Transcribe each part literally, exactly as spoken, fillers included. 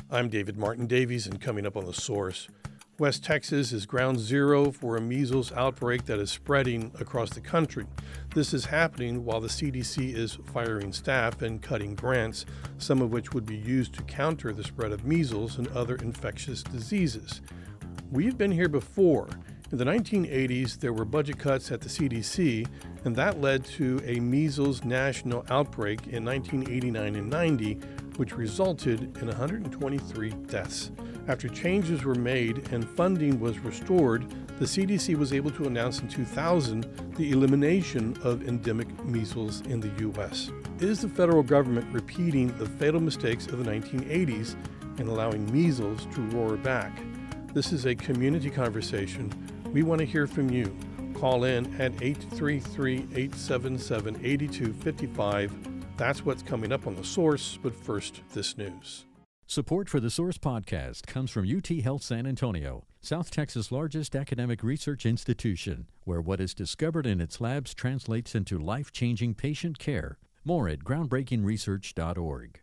I'm David Martin Davies, and coming up on The Source, West Texas is ground zero for a measles outbreak that is spreading across the country. This is happening while the C D C is firing staff and cutting grants, some of which would be used to counter the spread of measles and other infectious diseases. We've been here before. In the nineteen eighties, there were budget cuts at the C D C, and that led to a measles national outbreak in nineteen eighty-nine and ninety, which resulted in one hundred twenty-three deaths. After changes were made and funding was restored, the C D C was able to announce in two thousand the elimination of endemic measles in the U S. Is the federal government repeating the fatal mistakes of the nineteen eighties and allowing measles to roar back? This is a community conversation. We want to hear from you. Call in at eight three three, eight seven seven, eight two five five. That's what's coming up on The Source, but first, this news. Support for the Source podcast comes from U T Health San Antonio, South Texas' largest academic research institution, where what is discovered in its labs translates into life-changing patient care. More at groundbreaking research dot org.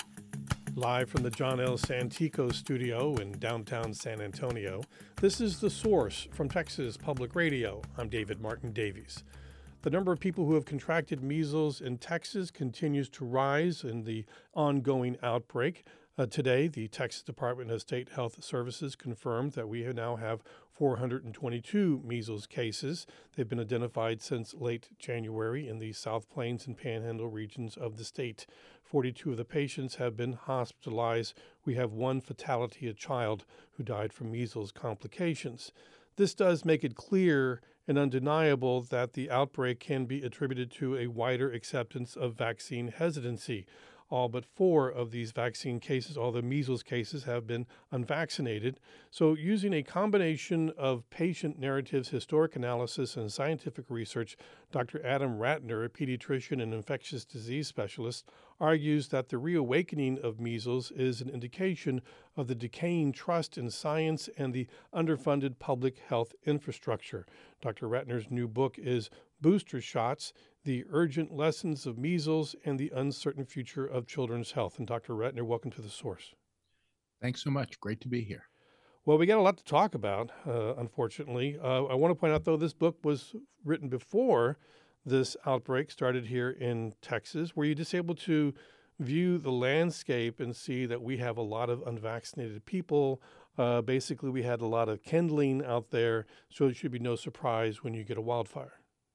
Live from the John L. Santico studio in downtown San Antonio, this is The Source from Texas Public Radio. I'm David Martin Davies. The number of people who have contracted measles in Texas continues to rise in the ongoing outbreak. Uh, today, the Texas Department of State Health Services confirmed that we now have four hundred twenty-two measles cases. They've been identified since late January in the South Plains and Panhandle regions of the state. forty-two of the patients have been hospitalized. We have one fatality, a child who died from measles complications. This does make it clear and undeniable that the outbreak can be attributed to a wider acceptance of vaccine hesitancy. All but four of these vaccine cases, all the measles cases, have been unvaccinated. So using a combination of patient narratives, historic analysis, and scientific research, Doctor Adam Ratner, a pediatrician and infectious disease specialist, argues that the reawakening of measles is an indication of the decaying trust in science and the underfunded public health infrastructure. Doctor Ratner's new book is Booster Shots: The Urgent Lessons of Measles and the Uncertain Future of Children's Health. And Doctor Ratner, welcome to The Source. Thanks so much. Great to be here. Well, we got a lot to talk about, uh, unfortunately. Uh, I want to point out, though, this book was written before this outbreak started here in Texas. Were you just able to view the landscape and see that we have a lot of unvaccinated people? Uh, basically, we had a lot of kindling out there, so it should be no surprise when you get a wildfire.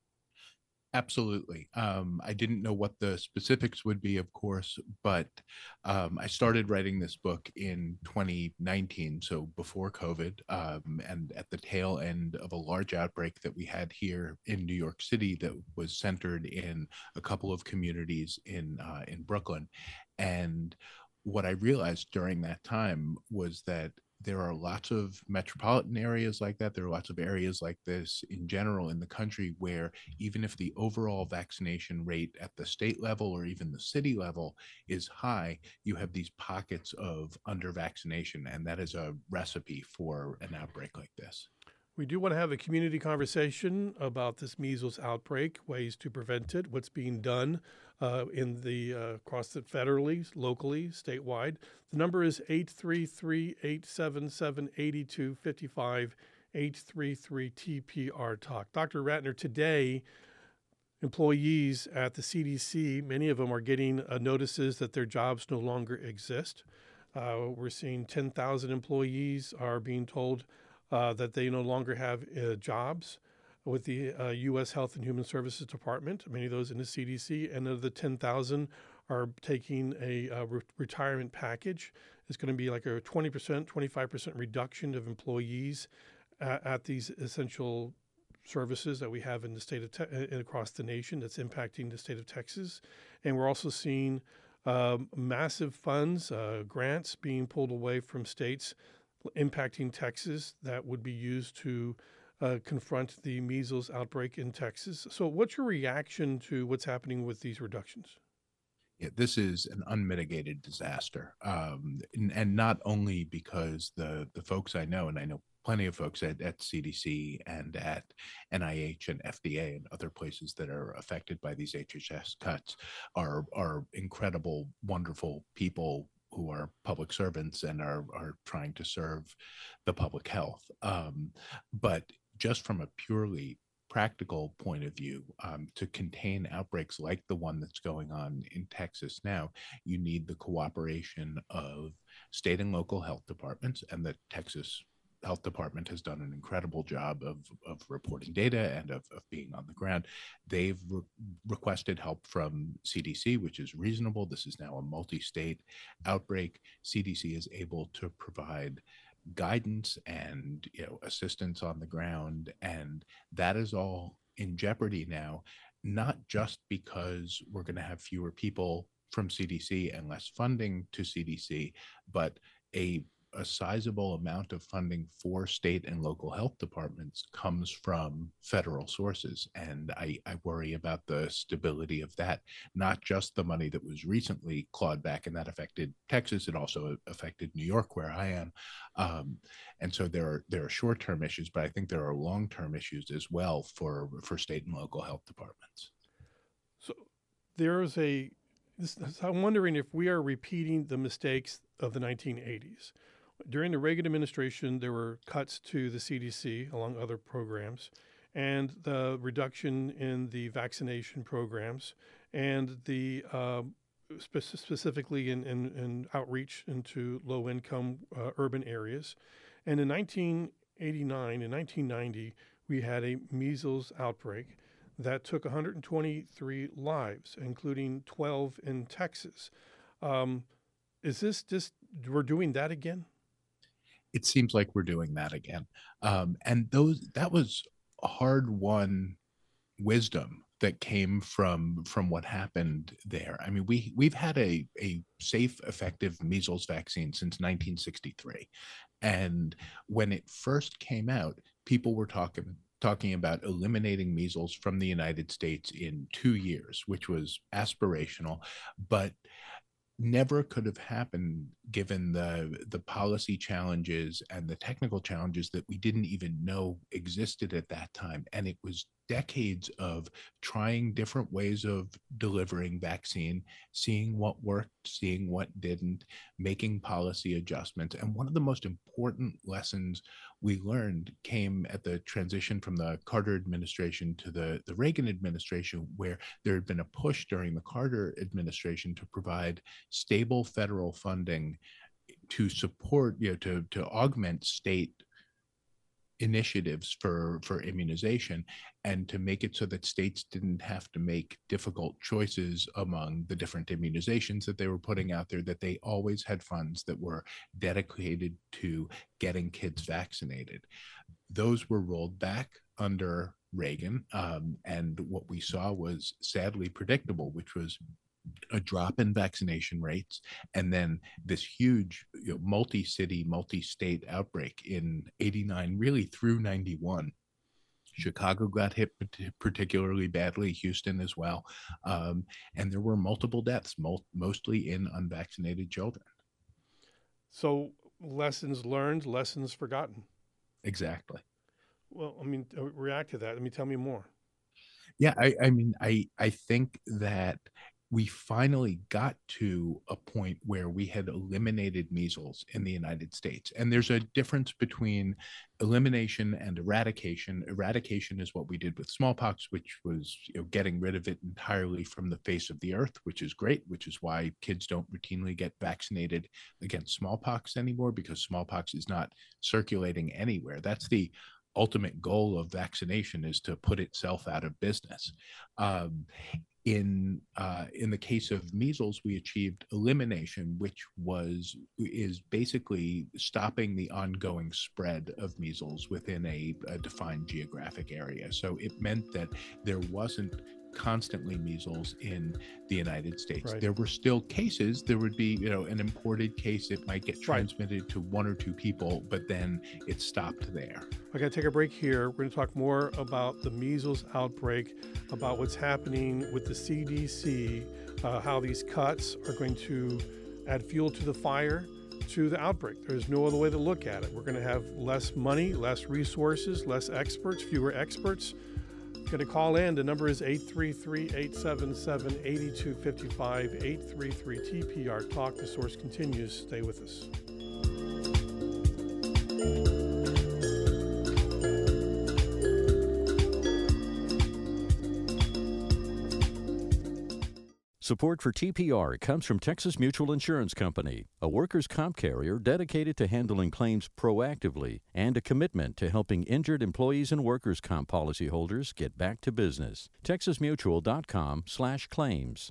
Absolutely. Um, I didn't know what the specifics would be, of course, but um, I started writing this book in twenty nineteen, so before COVID, um, and at the tail end of a large outbreak that we had here in New York City that was centered in a couple of communities in uh, in Brooklyn. And what I realized during that time was that there are lots of metropolitan areas like that. There are lots of areas like this in general in the country where even if the overall vaccination rate at the state level or even the city level is high, you have these pockets of under-vaccination, and that is a recipe for an outbreak like this. We do want to have a community conversation about this measles outbreak, ways to prevent it, what's being done uh, in the uh, across the federally, locally, statewide. The number is eight three three, eight seven seven, eight two five five, eight three three T P R Talk. Doctor Ratner, today, employees at the C D C, many of them are getting uh, notices that their jobs no longer exist. Uh, we're seeing ten thousand employees are being told Uh, that they no longer have uh, jobs with the uh, U S Health and Human Services Department, many of those in the C D C, and of the ten thousand are taking a uh, re- retirement package. It's going to be like a twenty percent, twenty-five percent reduction of employees at, at these essential services that we have in the state of te- across the nation that's impacting the state of Texas. And we're also seeing um, massive funds, uh, grants being pulled away from states impacting Texas that would be used to uh, confront the measles outbreak in Texas. So what's your reaction to what's happening with these reductions? Yeah, this is an unmitigated disaster. Um, and, and not only because the, the folks I know, and I know plenty of folks at, at C D C and at N I H and F D A and other places that are affected by these H H S cuts are, are incredible, wonderful people who are public servants and are, are trying to serve the public health. Um, but just from a purely practical point of view, um, to contain outbreaks like the one that's going on in Texas now, you need the cooperation of state and local health departments, and the Texas Health Department has done an incredible job of, of reporting data and of, of being on the ground. They've re- requested help from C D C, which is reasonable. This is now a multi-state outbreak. C D C is able to provide guidance and, you know, assistance on the ground, and that is all in jeopardy now, not just because we're going to have fewer people from C D C and less funding to C D C, but a a sizable amount of funding for state and local health departments comes from federal sources. And I, I worry about the stability of that, not just the money that was recently clawed back, and that affected Texas. It also affected New York, where I am. Um, and so there are there are short-term issues, but I think there are long-term issues as well for, for state and local health departments. So there's a, this, I'm wondering if we are repeating the mistakes of the nineteen eighties. During the Reagan administration, there were cuts to the C D C, along other programs, and the reduction in the vaccination programs, and the uh, spe- specifically in, in, in outreach into low-income uh, urban areas. And in nineteen eighty-nine and nineteen ninety, we had a measles outbreak that took one hundred twenty-three lives, including twelve in Texas. Um, is this just, we're doing that again? It seems like we're doing that again. Um, and those that was hard-won wisdom that came from from what happened there. I mean, we we've had a a safe, effective measles vaccine since nineteen sixty-three, and when it first came out, people were talking talking about eliminating measles from the United States in two years, which was aspirational, but never could have happened given the the policy challenges and the technical challenges that we didn't even know existed at that time. And it was decades of trying different ways of delivering vaccine, seeing what worked, seeing what didn't, making policy adjustments. And one of the most important lessons we learned came at the transition from the Carter administration to the, the Reagan administration, where there had been a push during the Carter administration to provide stable federal funding to support, you know, to, to augment state initiatives for, for immunization, and to make it so that states didn't have to make difficult choices among the different immunizations that they were putting out there, that they always had funds that were dedicated to getting kids vaccinated. Those were rolled back under Reagan, um, and what we saw was sadly predictable, which was a drop in vaccination rates, and then this huge, you know, multi-city, multi-state outbreak in eighty-nine, really through ninety-one. Chicago got hit particularly badly, Houston as well, um, and there were multiple deaths, mo- mostly in unvaccinated children. So lessons learned, lessons forgotten. Exactly. Well, I mean, react to that. Let me tell me more. Yeah, I, I mean, I, I think that we finally got to a point where we had eliminated measles in the United States. And there's a difference between elimination and eradication. Eradication is what we did with smallpox, which was, you know, getting rid of it entirely from the face of the earth, which is great, which is why kids don't routinely get vaccinated against smallpox anymore, because smallpox is not circulating anywhere. That's the ultimate goal of vaccination, is to put itself out of business. Um, In uh, in the case of measles, we achieved elimination, which was is basically stopping the ongoing spread of measles within a, a defined geographic area. So it meant that there wasn't constantly measles in the United States. Right. There were still cases. There would be, you know, an imported case. It might get transmitted right. to one or two people, but then it stopped there. I got to take a break here. We're going to talk more about the measles outbreak, about what's happening with the C D C, uh, how these cuts are going to add fuel to the fire to the outbreak. There's no other way to look at it. We're going to have less money, less resources, less experts, fewer experts. Going to call in. The number is eight three three, eight seven seven, eight two five five, eight three three T P R Talk. The Source continues. Stay with us. Support for T P R comes from Texas Mutual Insurance Company, a workers' comp carrier dedicated to handling claims proactively and a commitment to helping injured employees and workers' comp policyholders get back to business. texas mutual dot com slash claims.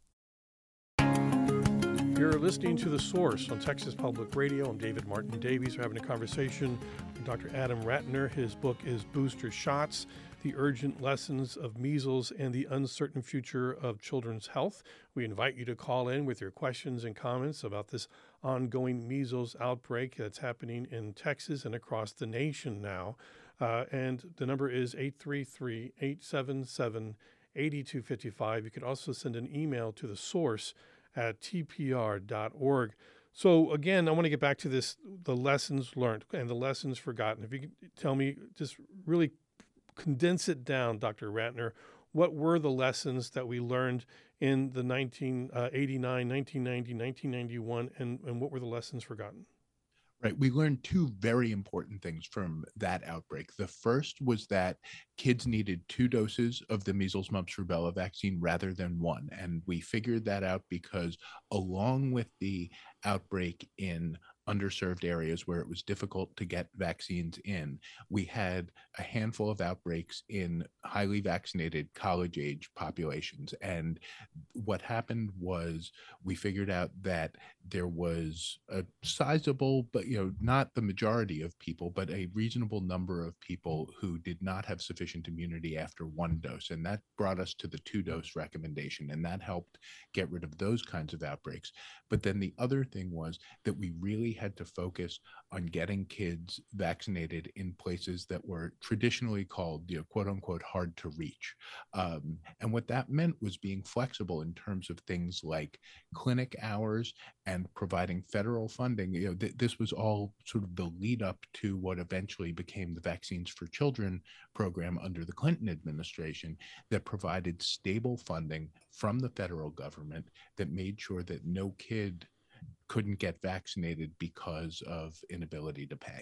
You're listening to The Source on Texas Public Radio. I'm David Martin Davies. We're having a conversation with Doctor Adam Ratner. His book is Booster Shots: The Urgent Lessons of Measles and the Uncertain Future of Children's Health. We invite you to call in with your questions and comments about this ongoing measles outbreak that's happening in Texas and across the nation now. Uh, and the number is eight three three, eight seven seven, eight two five five. You can also send an email to The Source at t p r dot org. So again, I want to get back to this, the lessons learned and the lessons forgotten. If you could tell me, just really condense it down, Doctor Ratner, what were the lessons that we learned in the nineteen eighty-nine, nineteen ninety, nineteen ninety-one, and, and what were the lessons forgotten? Right. We learned two very important things from that outbreak. The first was that kids needed two doses of the measles, mumps, rubella vaccine rather than one. And we figured that out because along with the outbreak in underserved areas where it was difficult to get vaccines in, we had a handful of outbreaks in highly vaccinated college age populations. And what happened was we figured out that there was a sizable, but you know, not the majority of people, but a reasonable number of people who did not have sufficient immunity after one dose. And that brought us to the two dose recommendation. And that helped get rid of those kinds of outbreaks. But then the other thing was that we really had to focus on getting kids vaccinated in places that were traditionally called, you know, quote unquote, hard to reach. Um, and what that meant was being flexible in terms of things like clinic hours and providing federal funding. You know, th- this was all sort of the lead up to what eventually became the Vaccines for Children program under the Clinton administration that provided stable funding from the federal government that made sure that no kid couldn't get vaccinated because of inability to pay.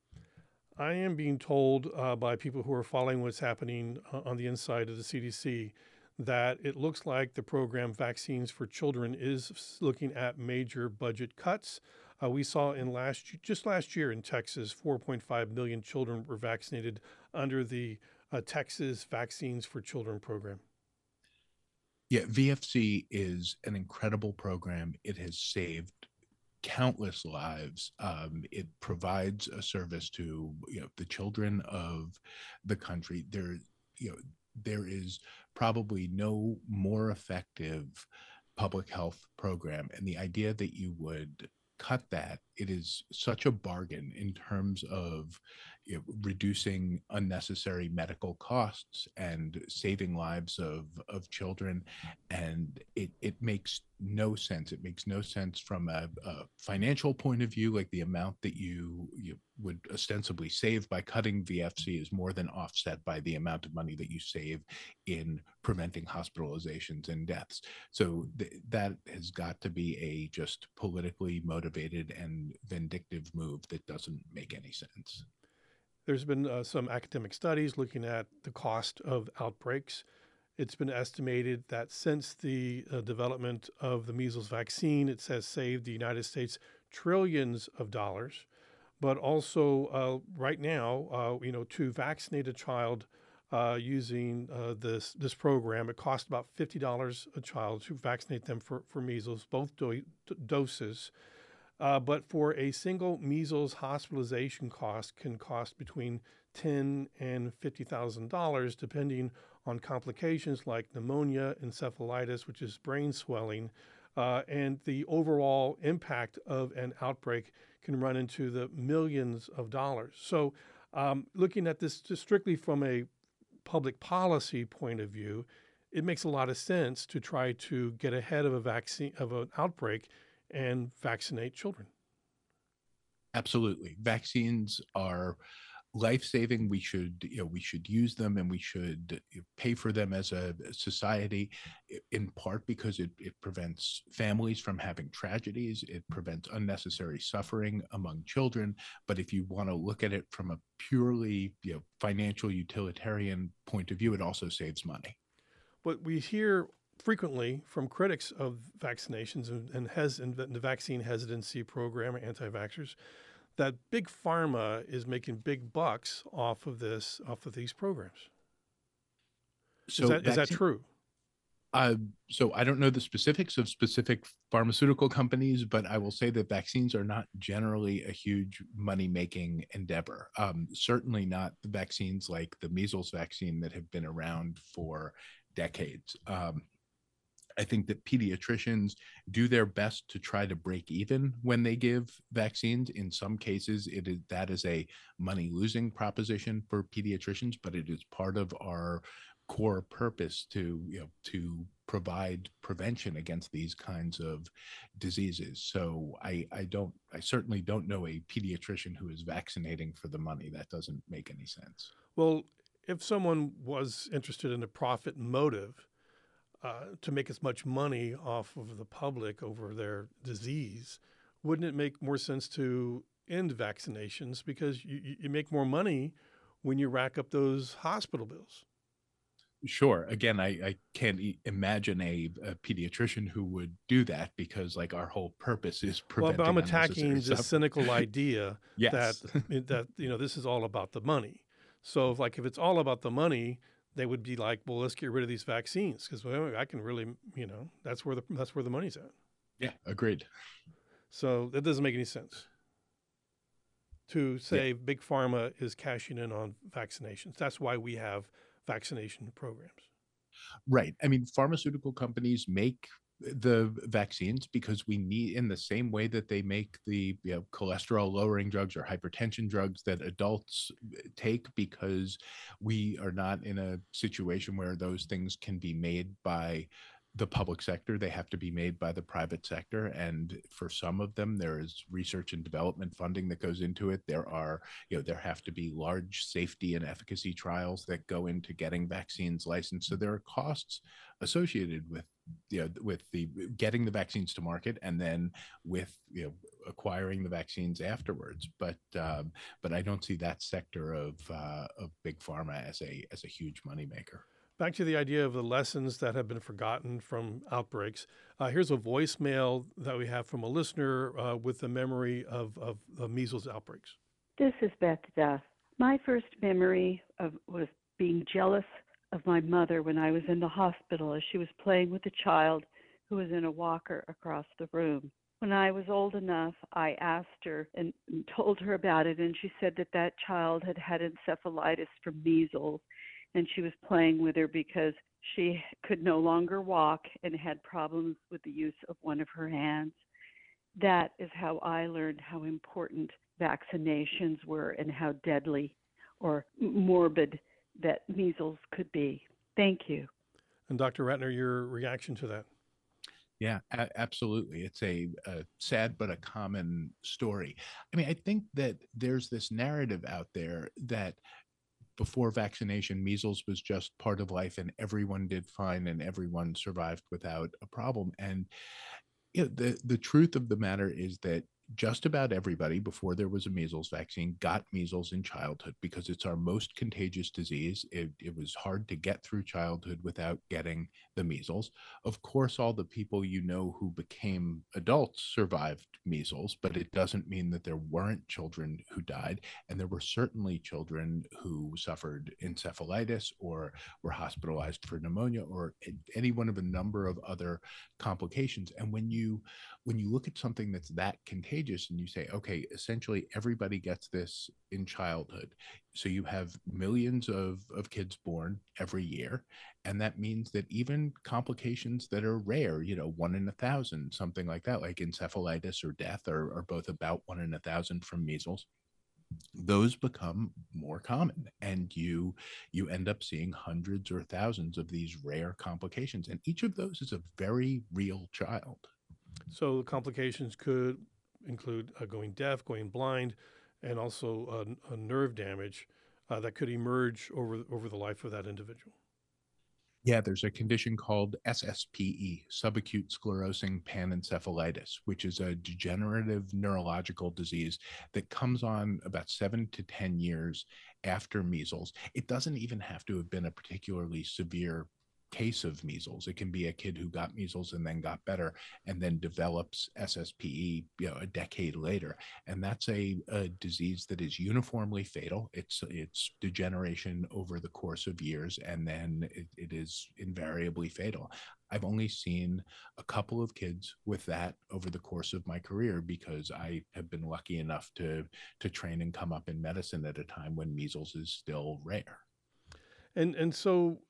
I am being told uh, by people who are following what's happening uh, on the inside of the C D C that it looks like the program Vaccines for Children is looking at major budget cuts. Uh, we saw in last just last year in Texas, four point five million children were vaccinated under the uh, Texas Vaccines for Children program. Yeah, V F C is an incredible program. It has saved countless lives. Um, it provides a service to, you know, the children of the country. There, you know, there is probably no more effective public health program, and the idea that you would cut that, it is such a bargain in terms of, you know, reducing unnecessary medical costs and saving lives of of children. And it it makes no sense. It makes no sense from a, a financial point of view. Like the amount that you you would ostensibly save by cutting V F C is more than offset by the amount of money that you save in preventing hospitalizations and deaths. So th- that has got to be a just politically motivated and vindictive move that doesn't make any sense. There's been uh, some academic studies looking at the cost of outbreaks. It's been estimated that since the uh, development of the measles vaccine, it has saved the United States trillions of dollars. But also uh, right now, uh, you know, to vaccinate a child uh, using uh, this this program, it costs about fifty dollars a child to vaccinate them for, for measles, both do- doses. Uh, but for a single measles hospitalization cost can cost between ten thousand dollars and fifty thousand dollars, depending on complications like pneumonia, encephalitis, which is brain swelling, uh, and the overall impact of an outbreak can run into the millions of dollars. So um, looking at this just strictly from a public policy point of view, it makes a lot of sense to try to get ahead of a vaccine, of an outbreak, and vaccinate children. Absolutely. Vaccines are life-saving. We should, you know, we should use them, and we should pay for them as a society, in part because it, it prevents families from having tragedies. It prevents unnecessary suffering among children. But if you want to look at it from a purely, you know, financial utilitarian point of view, it also saves money. What we hear frequently from critics of vaccinations and, and, hes- and the vaccine hesitancy program, or anti-vaxxers, that big pharma is making big bucks off of this, off of these programs. So is that, vaccine, is that true? Uh, so I don't know the specifics of specific pharmaceutical companies, but I will say that vaccines are not generally a huge money-making endeavor. Um, certainly not the vaccines like the measles vaccine that have been around for decades. Um, I think that pediatricians do their best to try to break even when they give vaccines. In some cases, it is that is a money-losing proposition for pediatricians, but it is part of our core purpose to, you know, to provide prevention against these kinds of diseases. So I, I don't, I certainly don't know a pediatrician who is vaccinating for the money. That doesn't make any sense. Well, if someone was interested in a profit motive, Uh, to make as much money off of the public over their disease, wouldn't it make more sense to end vaccinations, because you, you make more money when you rack up those hospital bills? Sure. Again, I, I can't e- imagine a, a pediatrician who would do that, because like our whole purpose is Well, but preventing I'm unnecessary attacking this suffering. cynical idea Yes. that that you know this is all about the money. So, if, like, if it's all about the money, they would be like, well, let's get rid of these vaccines, because well, I can really, you know, that's where the that's where the money's at. Yeah, agreed. So that doesn't make any sense to say Yeah. big pharma is cashing in on vaccinations. That's why we have vaccination programs. Right. I mean, pharmaceutical companies make the vaccines because we need, in the same way that they make the, you know, cholesterol lowering drugs or hypertension drugs that adults take, because we are not in a situation where those things can be made by the public sector. They have to be made by the private sector. And for some of them, there is research and development funding that goes into it. There are, you know, there have to be large safety and efficacy trials that go into getting vaccines licensed. So there are costs associated with, you know, with the getting the vaccines to market, and then with, you know, acquiring the vaccines afterwards. But um, but I don't see that sector of uh, of big pharma as a as a huge moneymaker. Back to the idea of the lessons that have been forgotten from outbreaks. Uh, here's a voicemail that we have from a listener uh, with the memory of, of, of measles outbreaks. This is Beth Duff. My first memory of was being jealous of my mother when I was in the hospital as she was playing with a child who was in a walker across the room. When I was old enough, I asked her and told her about it, and she said that that child had had encephalitis from measles, and she was playing with her because she could no longer walk and had problems with the use of one of her hands. That is how I learned how important vaccinations were and how deadly or morbid that measles could be. Thank you. And Doctor Ratner, your reaction to that? Yeah, a- absolutely. It's a, a sad but a common story. I mean, I think that there's this narrative out there that before vaccination, measles was just part of life and everyone did fine and everyone survived without a problem. And you know, the, the truth of the matter is that just about everybody before there was a measles vaccine got measles in childhood, because it's our most contagious disease. It, it was hard to get through childhood without getting the measles. Of course, all the people you know who became adults survived measles, but it doesn't mean that there weren't children who died. And there were certainly children who suffered encephalitis or were hospitalized for pneumonia or any one of a number of other complications. And when you when you look at something that's that contagious, and you say, okay, essentially everybody gets this in childhood. So you have millions of, of kids born every year. And that means that even complications that are rare, you know, one in a thousand, something like that, like encephalitis or death are, are both about one in a thousand from measles. Those become more common, and you you end up seeing hundreds or thousands of these rare complications. And each of those is a very real child. So complications could include uh, going deaf, going blind, and also a, a nerve damage uh, that could emerge over over the life of that individual. Yeah, there's a condition called S S P E, subacute sclerosing panencephalitis, which is a degenerative neurological disease that comes on about seven to ten years after measles. It doesn't even have to have been a particularly severe case of measles. It can be a kid who got measles and then got better and then develops S S P E, you know, a decade later. And that's a, a disease that is uniformly fatal. It's it's degeneration over the course of years, and then it, it is invariably fatal. I've only seen a couple of kids with that over the course of my career because I have been lucky enough to to train and come up in medicine at a time when measles is still rare. And and so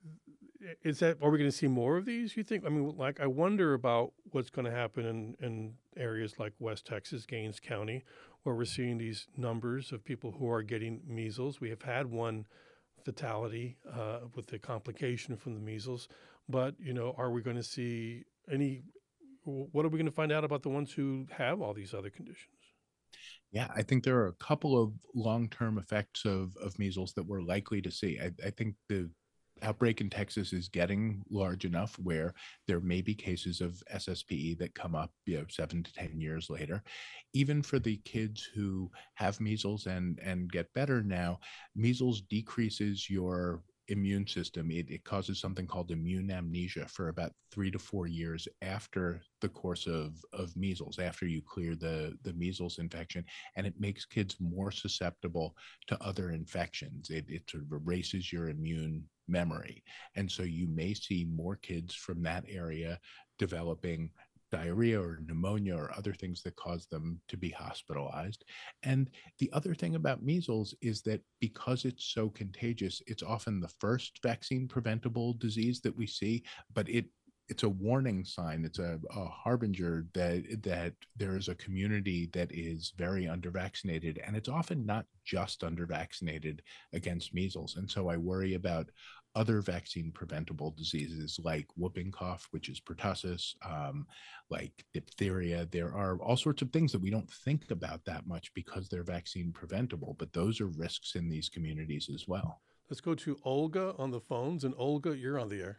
is that, are we going to see more of these, you think? I mean, like, I wonder about what's going to happen in, in areas like West Texas, Gaines County, where we're seeing these numbers of people who are getting measles. We have had one fatality uh, with the complication from the measles, but, you know, are we going to see any, what are we going to find out about the ones who have all these other conditions? Yeah, I think there are a couple of long-term effects of, of measles that we're likely to see. I, I think the outbreak in Texas is getting large enough where there may be cases of S S P E that come up, you know, seven to ten years later. Even for the kids who have measles and, and get better now, measles decreases your immune system. It, it causes something called immune amnesia for about three to four years after the course of, of measles, after you clear the, the measles infection, and it makes kids more susceptible to other infections. It, it sort of erases your immune memory. And so you may see more kids from that area developing diarrhea or pneumonia or other things that cause them to be hospitalized. And the other thing about measles is that because it's so contagious, it's often the first vaccine preventable disease that we see, but it it's a warning sign. It's a, a harbinger that that there is a community that is very undervaccinated, and it's often not just undervaccinated against measles. And so I worry about other vaccine preventable diseases like whooping cough, which is pertussis, um, like diphtheria. There are all sorts of things that we don't think about that much because they're vaccine preventable, but those are risks in these communities as well. Let's go to Olga on the phones. And Olga, you're on the air.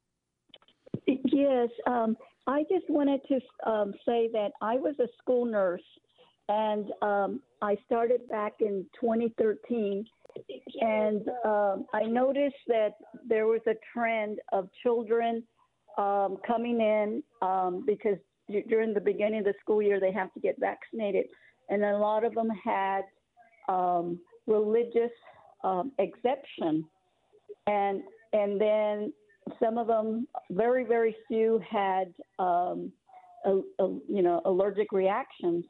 Yes, um, I just wanted to um, say that I was a school nurse, and um, I started back in twenty thirteen, and um, I noticed that there was a trend of children um, coming in um, because d- during the beginning of the school year they have to get vaccinated, and a lot of them had um, religious um, exemption, and and then some of them, very, very few, had, um, a, a, you know, allergic reactions.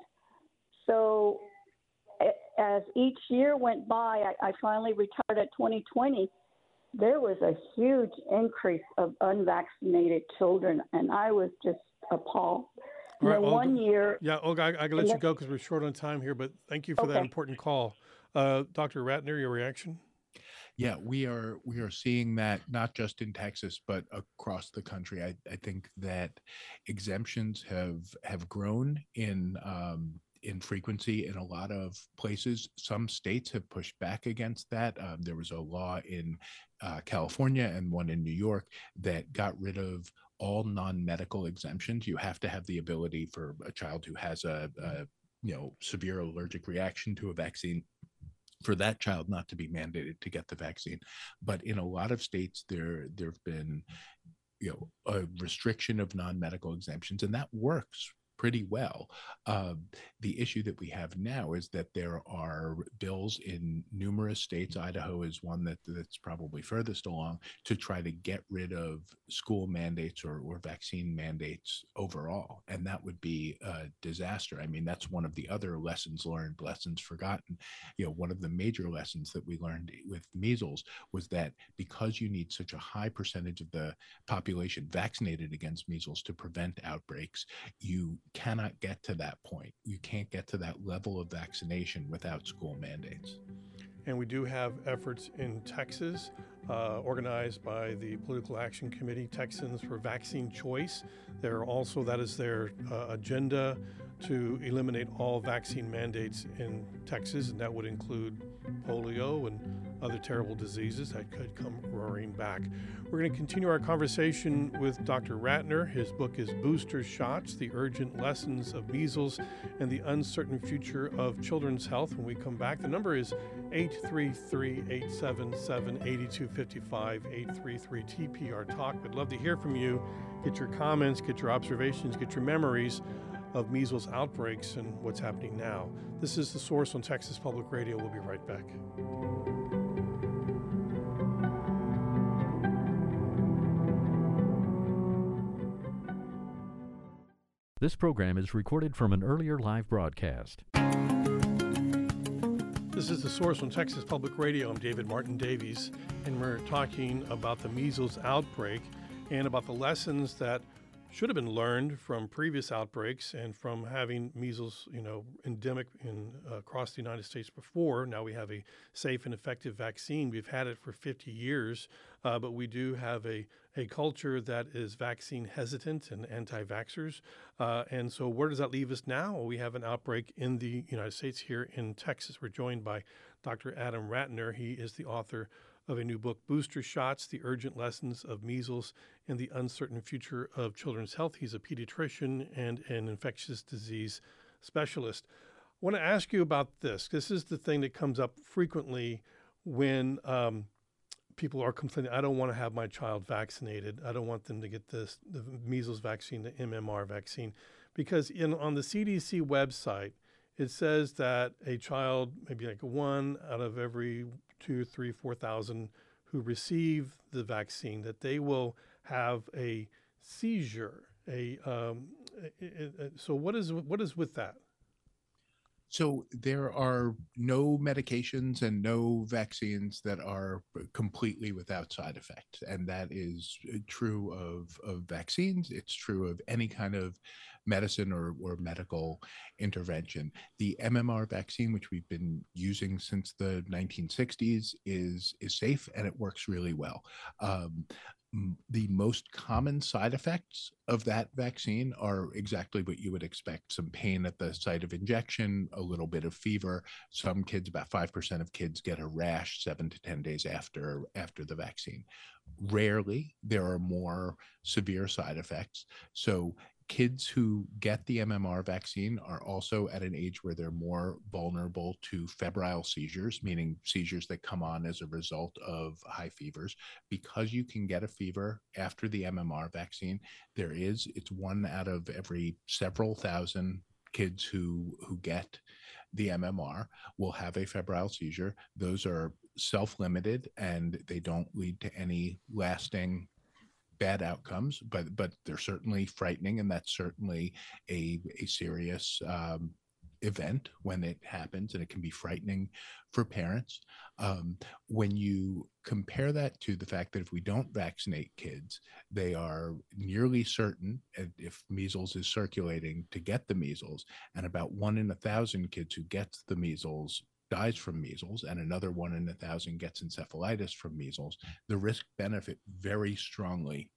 So as each year went by, I, I finally retired at twenty twenty. There was a huge increase of unvaccinated children, and I was just appalled. All right, and then Olga, one year. Yeah, Olga, I, I got to let you go because we're short on time here, but thank you for Okay. that important call. Uh, Doctor Ratner, your reaction? Yeah, we are we are seeing that not just in Texas, but across the country. I, I think that exemptions have have grown in um, in frequency in a lot of places. Some states have pushed back against that. Um, there was a law in uh, California and one in New York that got rid of all non-medical exemptions. You have to have the ability for a child who has a, a you know severe allergic reaction to a vaccine, for that child not to be mandated to get the vaccine. But in a lot of states, there there have been, you know, a restriction of non-medical exemptions, and that works pretty well. Uh, the issue that we have now is that there are bills in numerous states. Idaho is one that that's probably furthest along to try to get rid of school mandates or, or vaccine mandates overall. And that would be a disaster. I mean, that's one of the other lessons learned, lessons forgotten. You know, one of the major lessons that we learned with measles was that because you need such a high percentage of the population vaccinated against measles to prevent outbreaks, you cannot get to that point. You can't get to that level of vaccination without school mandates. And we do have efforts in Texas uh, organized by the Political Action Committee, Texans for Vaccine Choice. There are also, that is their uh, agenda to eliminate all vaccine mandates in Texas, and that would include polio and other terrible diseases that could come roaring back. We're going to continue our conversation with Doctor Ratner. His book is Booster Shots, The Urgent Lessons of Measles and the Uncertain Future of Children's Health. When we come back, the number is eight three three, eight seven seven, eight two five five, eight three three T P R Talk. We'd love to hear from you. Get your comments, get your observations, get your memories of measles outbreaks and what's happening now. This is The Source on Texas Public Radio. We'll be right back. This program is recorded from an earlier live broadcast. This is The Source on Texas Public Radio. I'm David Martin Davies, and we're talking about the measles outbreak and about the lessons that should have been learned from previous outbreaks and from having measles, you know, endemic in uh, across the United States before. Now we have a safe and effective vaccine. We've had it for fifty years, uh, but we do have a, a culture that is vaccine hesitant and anti-vaxxers. Uh, and so where does that leave us now? Well, we have an outbreak in the United States here in Texas. We're joined by Doctor Adam Ratner. He is the author of a new book, Booster Shots, The Urgent Lessons of Measles and the Uncertain Future of Children's Health. He's a pediatrician and an infectious disease specialist. I want to ask you about this. This is the thing that comes up frequently when um, people are complaining, I don't want to have my child vaccinated. I don't want them to get this, the measles vaccine, the M M R vaccine, because in on the C D C website, it says that a child, maybe like one out of every two, three, four thousand who receive the vaccine, that they will have a seizure. A um, a, a, so what is what is with that? So there are no medications and no vaccines that are completely without side effects. And that is true of, of vaccines. It's true of any kind of medicine or, or medical intervention. The M M R vaccine, which we've been using since the nineteen sixties, is, is safe and it works really well. Um, The most common side effects of that vaccine are exactly what you would expect. Some pain at the site of injection, a little bit of fever. Some kids, about five percent of kids, get a rash seven to ten days after, after the vaccine. Rarely, there are more severe side effects. So kids who get the M M R vaccine are also at an age where they're more vulnerable to febrile seizures, meaning seizures that come on as a result of high fevers. Because you can get a fever after the M M R vaccine, there is, it's one out of every several thousand kids who, who get the M M R will have a febrile seizure. Those are self-limited and they don't lead to any lasting bad outcomes, but but they're certainly frightening, and that's certainly a, a serious um, event when it happens, and it can be frightening for parents. Um, when you compare that to the fact that if we don't vaccinate kids, they are nearly certain, if measles is circulating, to get the measles, and about one in a thousand kids who gets the measles dies from measles, and another one in a thousand gets encephalitis from measles, the risk benefit very strongly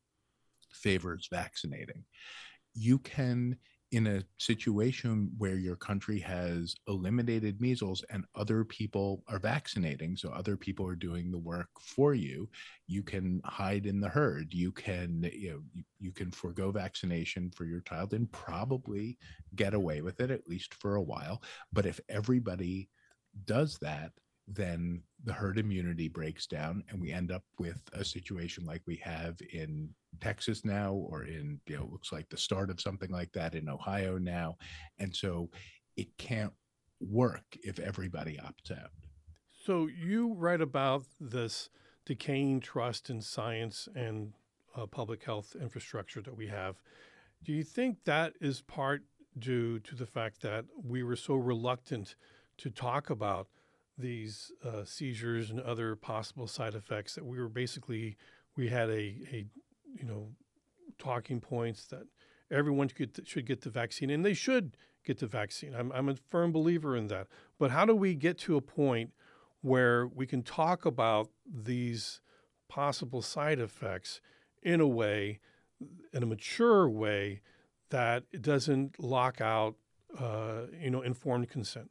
favors vaccinating. You can, in a situation where your country has eliminated measles and other people are vaccinating, so other people are doing the work for you, you can hide in the herd. You can, you know, you, you can forego vaccination for your child and probably get away with it, at least for a while. But if everybody does that, then the herd immunity breaks down and we end up with a situation like we have in Texas now, or in, you know, looks like the start of something like that in Ohio now. And so it can't work if everybody opts out. So you write about this decaying trust in science and uh, public health infrastructure that we have. Do you think that is part due to the fact that we were so reluctant to talk about these uh, seizures and other possible side effects, that we were basically, we had a, a you know, talking points that everyone should get, should get the vaccine, and they should get the vaccine. I'm, I'm a firm believer in that. But how do we get to a point where we can talk about these possible side effects in a way, in a mature way, that it doesn't lock out uh, you know, informed consent?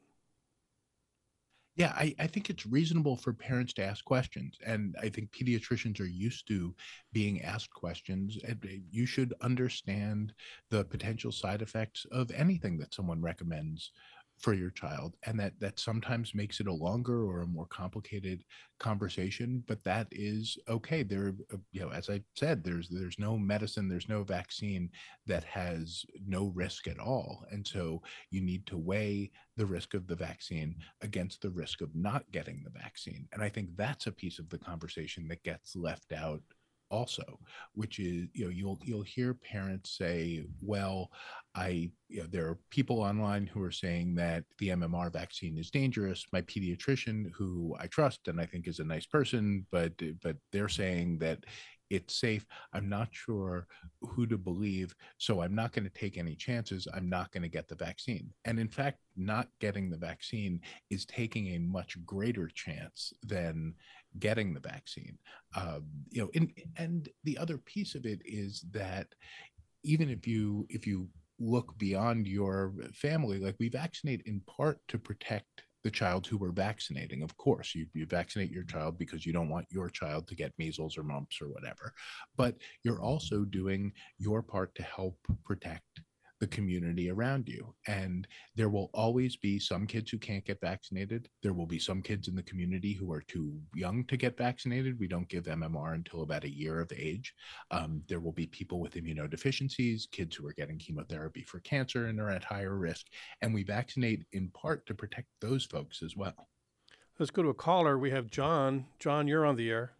Yeah, I, I think it's reasonable for parents to ask questions. And I think pediatricians are used to being asked questions. And uh, you should understand the potential side effects of anything that someone recommends for your child. And that that sometimes makes it a longer or a more complicated conversation, but that is okay. There, uh, you know, as I said, there's there's no medicine, there's no vaccine that has no risk at all. And so you need to weigh the risk of the vaccine against the risk of not getting the vaccine. And I think that's a piece of the conversation that gets left out also, which is, you know, you'll you'll hear parents say, well, I, you know, there are people online who are saying that the M M R vaccine is dangerous. My pediatrician, who I trust and I think is a nice person, but but they're saying that it's safe. I'm not sure who to believe, so I'm not going to take any chances. I'm not going to get the vaccine. And in fact, not getting the vaccine is taking a much greater chance than getting the vaccine. Um, you know, and, and the other piece of it is that even if you if you look beyond your family, like we vaccinate in part to protect the child who we're vaccinating. Of course, you, you vaccinate your child because you don't want your child to get measles or mumps or whatever, but you're also doing your part to help protect the community around you. And there will always be some kids who can't get vaccinated. There will be some kids in the community who are too young to get vaccinated. We don't give M M R until about a year of age. Um, there will be people with immunodeficiencies, kids who are getting chemotherapy for cancer and are at higher risk. And we vaccinate in part to protect those folks as well. Let's go to a caller. We have John. John, you're on the air.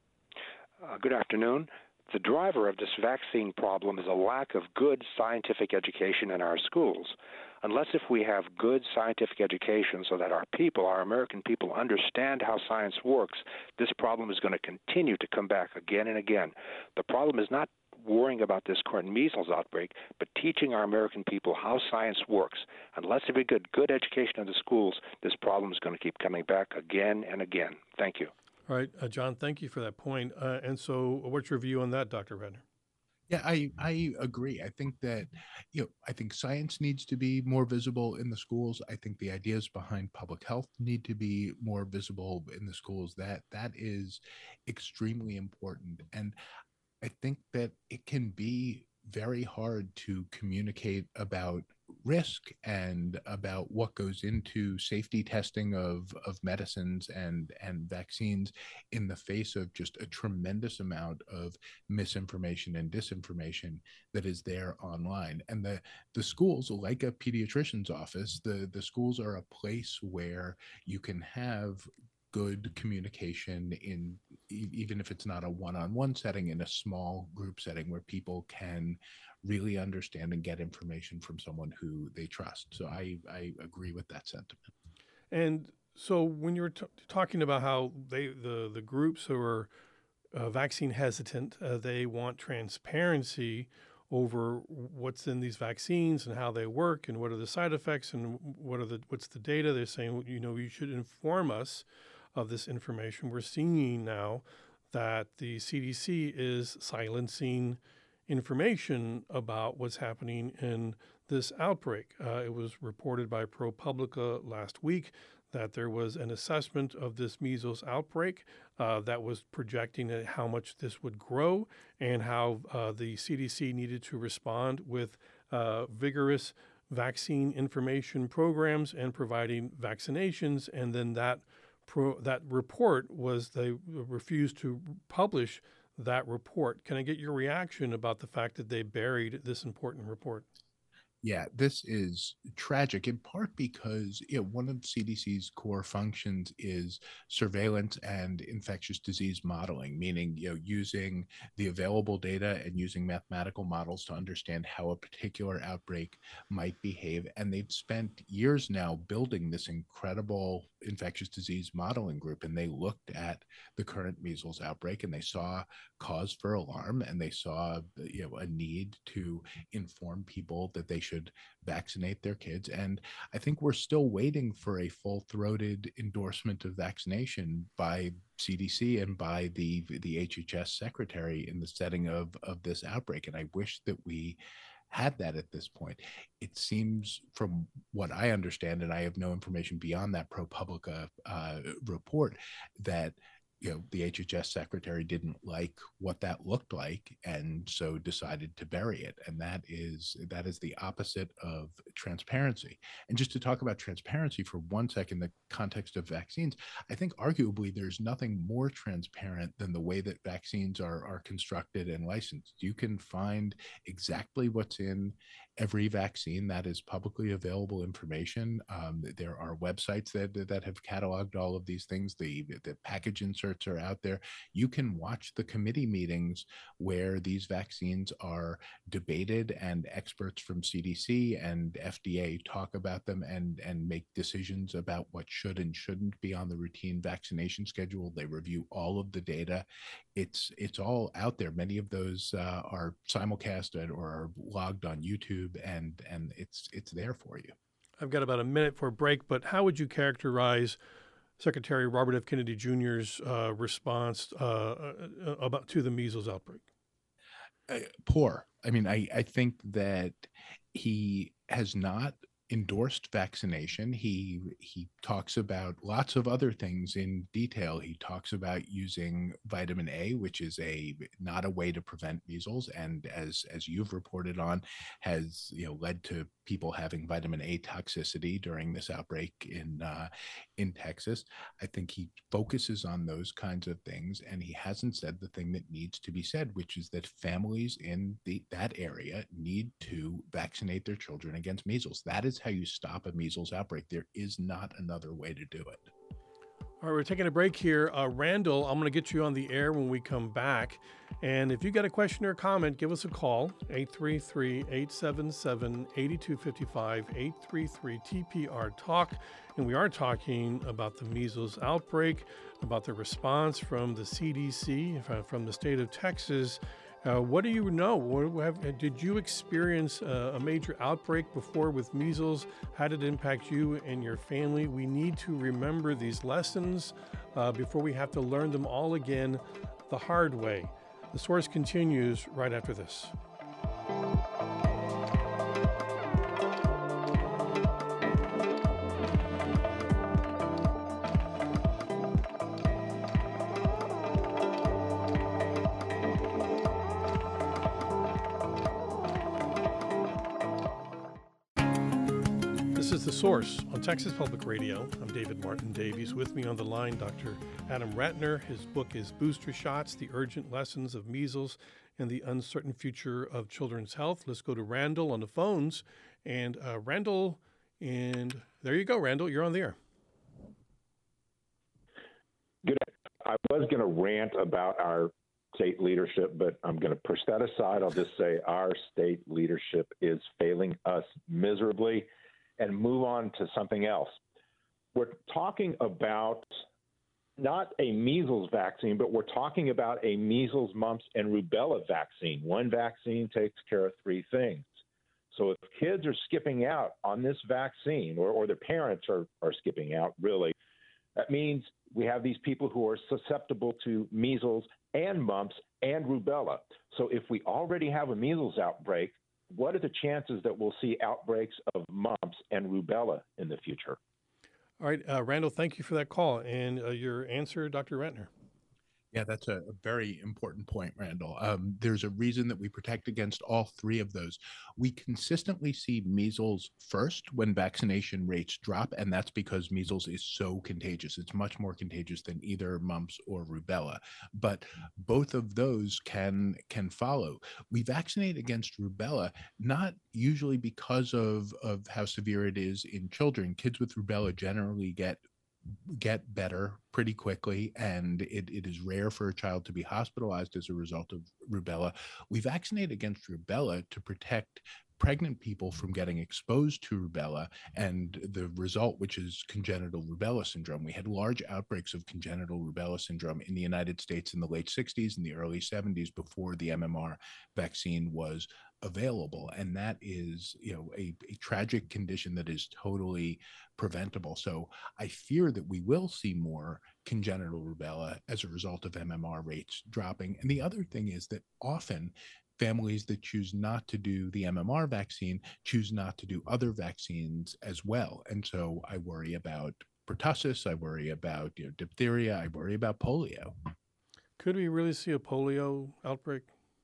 Uh, good afternoon. The driver of this vaccine problem is a lack of good scientific education in our schools. Unless if we have good scientific education so that our people, our American people, understand how science works, this problem is going to continue to come back again and again. The problem is not worrying about this current measles outbreak, but teaching our American people how science works. Unless if we get good education in the schools, this problem is going to keep coming back again and again. Thank you. All right, uh, John, thank you for that point. Uh, and so what's your view on that, Doctor Redner? Yeah, I, I agree. I think that, you know, I think science needs to be more visible in the schools. I think the ideas behind public health need to be more visible in the schools. That that is extremely important. And I think that it can be very hard to communicate about risk and about what goes into safety testing of, of medicines and, and vaccines in the face of just a tremendous amount of misinformation and disinformation that is there online. And the, the schools, like a pediatrician's office, the, the schools are a place where you can have good communication in, even if it's not a one-on-one setting, in a small group setting where people can really understand and get information from someone who they trust. So I, I agree with that sentiment. And so when you're t- talking about how they the, the groups who are uh, vaccine hesitant, uh, they want transparency over what's in these vaccines and how they work and what are the side effects and what are the what's the data. They're saying, you know, you should inform us of this information. We're seeing now that the C D C is silencing information about what's happening in this outbreak. Uh, it was reported by ProPublica last week that there was an assessment of this measles outbreak uh, that was projecting how much this would grow and how uh, the C D C needed to respond with uh, vigorous vaccine information programs and providing vaccinations. And then that pro- that report was they refused to publish that report. Can I get your reaction about the fact that they buried this important report? Yeah, this is tragic, in part because, you know, one of C D C's core functions is surveillance and infectious disease modeling, meaning, you know, using the available data and using mathematical models to understand how a particular outbreak might behave. And they've spent years now building this incredible infectious disease modeling group. And they looked at the current measles outbreak and they saw cause for alarm, and they saw, you know, a need to inform people that they should vaccinate their kids. And I think we're still waiting for a full-throated endorsement of vaccination by C D C and by the the H H S secretary in the setting of of this outbreak. And I wish that we had that at this point. It seems, from what I understand, and I have no information beyond that ProPublica uh, report, that you know, the H H S secretary didn't like what that looked like, and so decided to bury it. And that is that is the opposite of transparency. And just to talk about transparency for one second, in the context of vaccines, I think arguably there's nothing more transparent than the way that vaccines are are constructed and licensed. You can find exactly what's in every vaccine. That is publicly available information. Um, there are websites that that have cataloged all of these things. The the package inserts are out there. You can watch the committee meetings where these vaccines are debated, and experts from C D C and F D A talk about them and and make decisions about what should and shouldn't be on the routine vaccination schedule. They review all of the data. It's it's all out there. Many of those uh, are simulcasted or are logged on YouTube, and and it's it's there for you. I've got about a minute for a break, but how would you characterize Secretary Robert F. Kennedy Junior's uh, response uh, about to the measles outbreak? Uh, poor. I mean, I I think that he has not endorsed vaccination. He he talks about lots of other things in detail. He talks about using vitamin A, which is a not a way to prevent measles, and as as you've reported on, has you know led to people having vitamin A toxicity during this outbreak in uh, in Texas. I think he focuses on those kinds of things, and he hasn't said the thing that needs to be said, which is that families in the that area need to vaccinate their children against measles. That is how you stop a measles outbreak. There is not another way to do it. All right, we're taking a break here. Uh, Randall, I'm going to get you on the air when we come back. And if you got a question or a comment, give us a call, eight three three, eight seven seven, eight two five five, eight three three T P R Talk. And we are talking about the measles outbreak, about the response from the C D C, from the state of Texas. Uh, what do you know? What, have, did you experience a, a major outbreak before with measles? How did it impact you and your family? We need to remember these lessons uh, before we have to learn them all again the hard way. The Source continues right after this. This is The Source on Texas Public Radio. I'm David Martin Davies. With me on the line, Doctor Adam Ratner. His book is Booster Shots, The Urgent Lessons of Measles and the Uncertain Future of Children's Health. Let's go to Randall on the phones. And uh, Randall, and there you go, Randall, you're on the air. Good. I was going to rant about our state leadership, but I'm going to push that aside. I'll just say our state leadership is failing us miserably, and move on to something else. We're talking about not a measles vaccine, but we're talking about a measles, mumps, and rubella vaccine. One vaccine takes care of three things. So if kids are skipping out on this vaccine, or, or their parents are, are skipping out, really, that means we have these people who are susceptible to measles and mumps and rubella. So if we already have a measles outbreak, what are the chances that we'll see outbreaks of mumps and rubella in the future? All right, uh, Randall, thank you for that call. And uh, your answer, Doctor Ratner. Yeah, that's a, a very important point, Randall. Um, there's a reason that we protect against all three of those. We consistently see measles first when vaccination rates drop, and that's because measles is so contagious. It's much more contagious than either mumps or rubella. But both of those can can follow. We vaccinate against rubella not usually because of, of how severe it is in children. Kids with rubella generally get get better pretty quickly, and it, it is rare for a child to be hospitalized as a result of rubella. We vaccinate against rubella to protect pregnant people from getting exposed to rubella and the result, which is congenital rubella syndrome. We had large outbreaks of congenital rubella syndrome in the United States in the late sixties and the early seventies before the M M R vaccine was available. And that is, you know, a, a tragic condition that is totally preventable. So I fear that we will see more congenital rubella as a result of M M R rates dropping. And the other thing is that often families that choose not to do the M M R vaccine choose not to do other vaccines as well. And so I worry about pertussis, I worry about you know, diphtheria, I worry about polio. Could we really see a polio outbreak?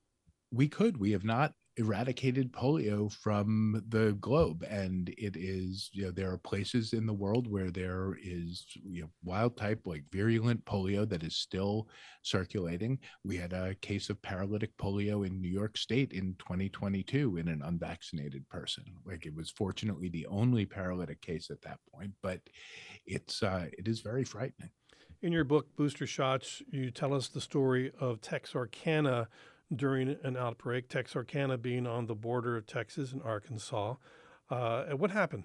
We could. We have not eradicated polio from the globe, and it is, you know, there are places in the world where there is, you know, wild type, like virulent polio that is still circulating. We had a case of paralytic polio in New York State in twenty twenty-two in an unvaccinated person. Like, it was fortunately the only paralytic case at that point, but it's uh, it is very frightening. In your book, Booster Shots, you tell us the story of Texarkana during an outbreak, Texarkana being on the border of Texas and Arkansas. Uh, and what happened?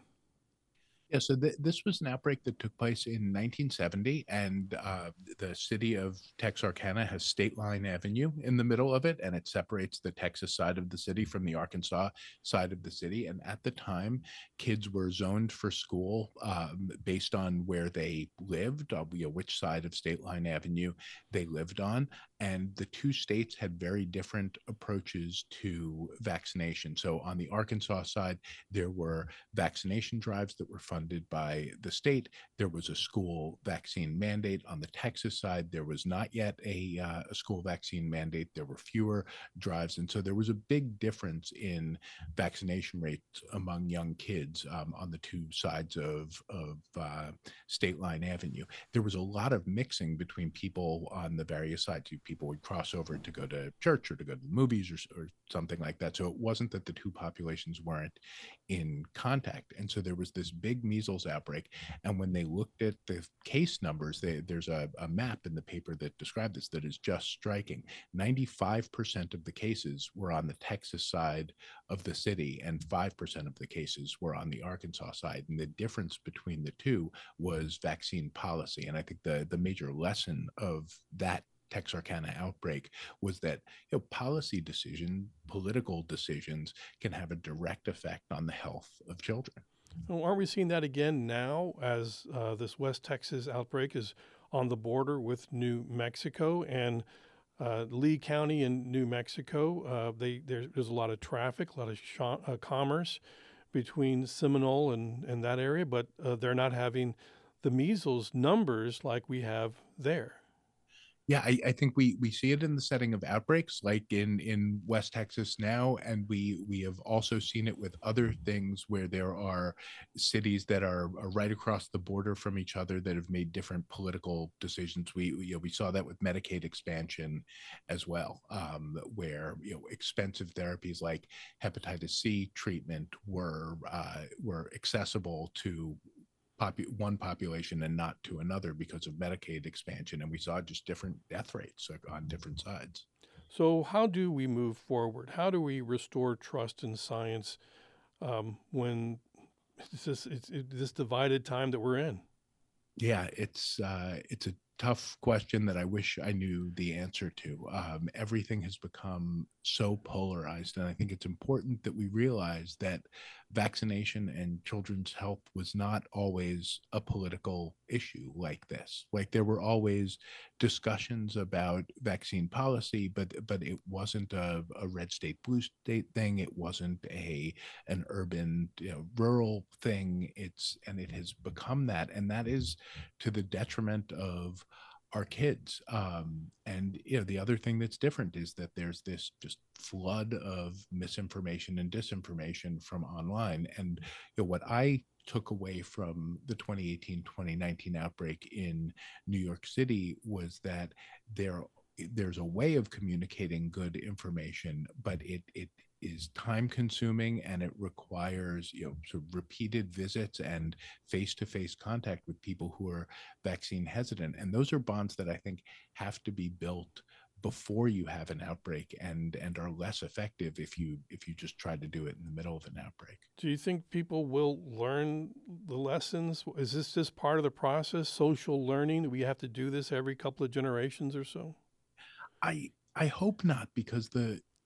Yeah, so th- this was an outbreak that took place in nineteen seventy, and uh, the city of Texarkana has State Line Avenue in the middle of it, and it separates the Texas side of the city from the Arkansas side of the city. And at the time, kids were zoned for school um, based on where they lived, uh, you know, which side of State Line Avenue they lived on. And the two states had very different approaches to vaccination. So on the Arkansas side, there were vaccination drives that were funded by the state. There was a school vaccine mandate. On the Texas side, there was not yet a, uh, a school vaccine mandate. There were fewer drives. And so there was a big difference in vaccination rates among young kids um, on the two sides of, of uh, State Line Avenue. There was a lot of mixing between people on the various sides. People would cross over to go to church or to go to the movies or, or something like that. So it wasn't that the two populations weren't in contact. And so there was this big measles outbreak. And when they looked at the case numbers, they, there's a, a map in the paper that described this that is just striking. ninety-five percent of the cases were on the Texas side of the city, and five percent of the cases were on the Arkansas side. And the difference between the two was vaccine policy. And I think the, the major lesson of that Texarkana outbreak was that, you know, policy decision, political decisions can have a direct effect on the health of children. Well, aren't we seeing that again now as uh, this West Texas outbreak is on the border with New Mexico and uh, Lee County in New Mexico? Uh, they, there, there's a lot of traffic, a lot of sh- uh, commerce between Seminole and, and that area, but uh, they're not having the measles numbers like we have there. Yeah, I, I think we we see it in the setting of outbreaks, like in, in West Texas now, and we we have also seen it with other things where there are cities that are, are right across the border from each other that have made different political decisions. We you know, we saw that with Medicaid expansion as well, um, where you know expensive therapies like hepatitis C treatment were uh, were accessible to Popu- one population and not to another because of Medicaid expansion. And we saw just different death rates on different sides. So how do we move forward? How do we restore trust in science um, when it's this, it's, it's this divided time that we're in? Yeah, it's uh, it's a tough question that I wish I knew the answer to. Um, everything has become so polarized, and I think it's important that we realize that vaccination and children's health was not always a political issue like this. Like, there were always discussions about vaccine policy, but but it wasn't a, a red state, blue state thing. It wasn't a an urban, you know, rural thing. It's and it has become that, and that is to the detriment of our kids. Um, and you know, the other thing that's different is that there's this just flood of misinformation and disinformation from online. And you know, what I took away from the twenty eighteen twenty nineteen outbreak in New York City was that there there's a way of communicating good information, but it it is time consuming, and it requires, you know, sort of repeated visits and face-to-face contact with people who are vaccine hesitant. And those are bonds that I think have to be built before you have an outbreak, and and are less effective if you if you just try to do it in the middle of an outbreak. Do you think people will learn the lessons? Is this just part of the process, social learning? Do we have to do this every couple of generations or so? I I hope not, because the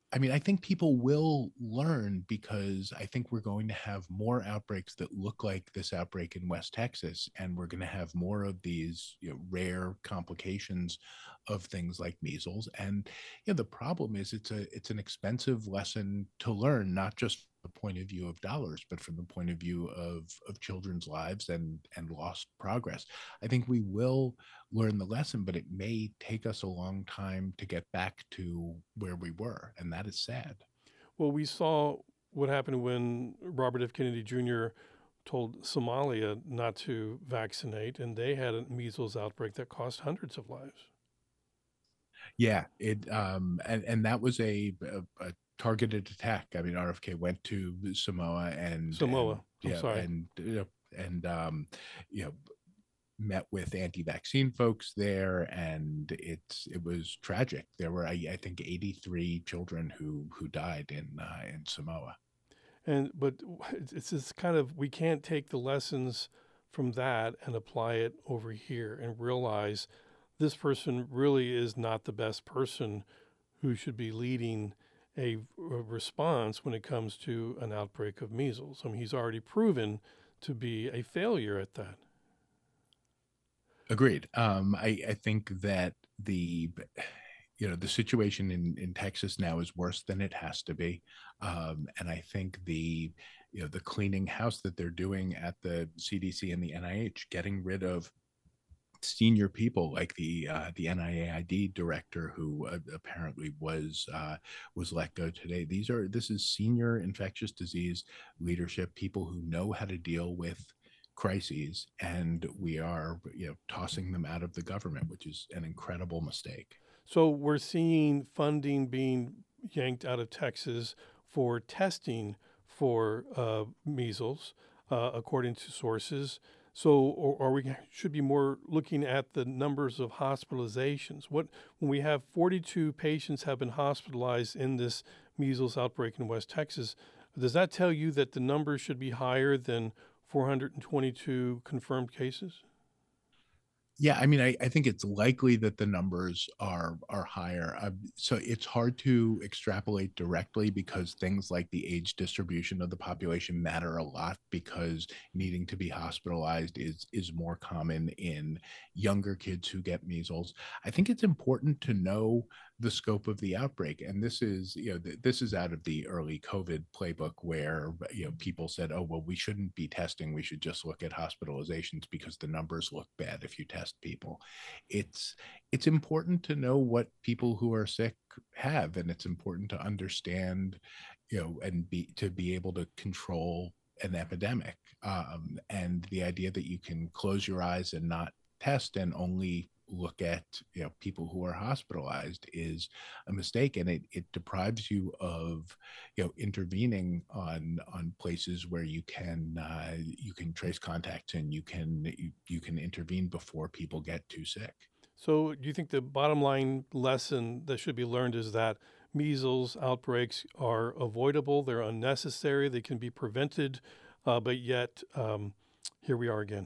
I mean, I think people will learn because I think we're going to have more outbreaks that look like this outbreak in West Texas, and we're going to have more of these, you know, rare complications of things like measles. And you know, the problem is it's a it's an expensive lesson to learn, not just from the point of view of dollars, but from the point of view of of children's lives and and lost progress. I think we will learn the lesson, but it may take us a long time to get back to where we were, and that is sad. Well, we saw what happened when Robert F. Kennedy Junior told Somalia not to vaccinate, and they had a measles outbreak that cost hundreds of lives. Yeah, it um, and and that was a, a, a targeted attack. I mean, R F K went to Samoa and Samoa. and, I'm yeah, sorry. and you know, and um, you know. met with anti-vaccine folks there, and it's it was tragic. There were, I, I think, eighty-three children who who died in uh, in Samoa. And but it's this kind of, we can't take the lessons from that and apply it over here and realize this person really is not the best person who should be leading a, a response when it comes to an outbreak of measles. I mean, he's already proven to be a failure at that. Agreed. Um, I, I think that the, you know, the situation in, in Texas now is worse than it has to be. Um, and I think the, you know, the cleaning house that they're doing at the C D C and the N I H, getting rid of senior people like the uh, the N I A I D director who uh, apparently was uh, was let go today. These are this is senior infectious disease leadership, people who know how to deal with crises, and we are, you know, tossing them out of the government, which is an incredible mistake. So we're seeing funding being yanked out of Texas for testing for uh, measles, uh, according to sources. So, or, or we should be more looking at the numbers of hospitalizations. What when we have forty-two patients have been hospitalized in this measles outbreak in West Texas, does that tell you that the numbers should be higher than four hundred twenty-two confirmed cases? Yeah, I mean, I, I think it's likely that the numbers are are higher. Uh, so it's hard to extrapolate directly because things like the age distribution of the population matter a lot, because needing to be hospitalized is is more common in younger kids who get measles. I think it's important to know the scope of the outbreak, and this is, you know, th- this is out of the early COVID playbook where, you know, people said, oh well, we shouldn't be testing, we should just look at hospitalizations because the numbers look bad if you test people. It's it's important to know what people who are sick have, and it's important to understand, you know, and be to be able to control an epidemic. Um, and the idea that you can close your eyes and not test and only look at, you know, people who are hospitalized is a mistake, and it, it deprives you of, you know, intervening on on places where you can uh, you can trace contacts, and you can you, you can intervene before people get too sick. So do you think the bottom line lesson that should be learned is that measles outbreaks are avoidable, they're unnecessary, they can be prevented, uh, but yet um, here we are again?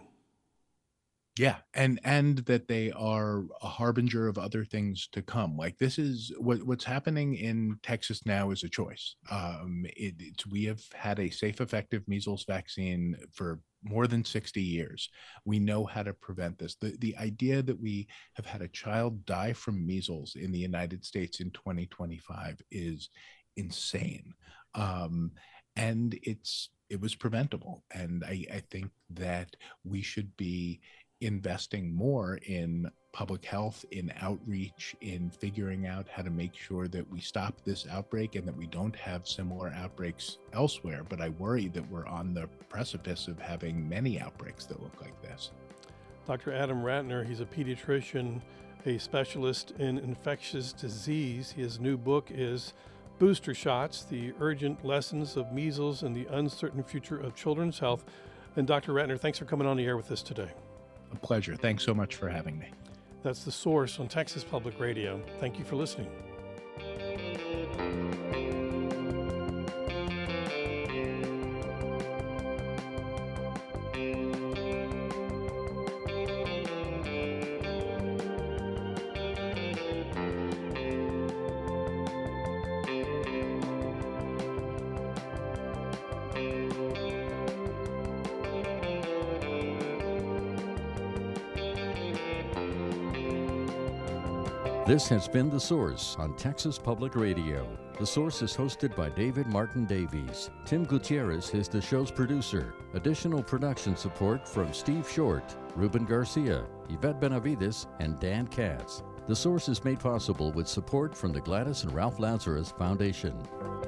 Yeah, and and that they are a harbinger of other things to come. Like, this is what what's happening in Texas now is a choice. Um, it, it's, we have had a safe, effective measles vaccine for more than sixty years. We know how to prevent this. The the idea that we have had a child die from measles in the United States in twenty twenty-five is insane. Um, and it's it was preventable. And I, I think that we should be investing more in public health, in outreach, in figuring out how to make sure that we stop this outbreak and that we don't have similar outbreaks elsewhere. But I worry that we're on the precipice of having many outbreaks that look like this. Doctor Adam Ratner, he's a pediatrician, a specialist in infectious disease. His new book is Booster Shots, The Urgent Lessons of Measles and the Uncertain Future of Children's Health. And Doctor Ratner, thanks for coming on the air with us today. A pleasure. Thanks so much for having me. That's The Source on Texas Public Radio. Thank you for listening. This has been The Source on Texas Public Radio. The Source is hosted by David Martin Davies. Tim Gutierrez is the show's producer. Additional production support from Steve Short, Ruben Garcia, Yvette Benavides, and Dan Katz. The Source is made possible with support from the Gladys and Ralph Lazarus Foundation.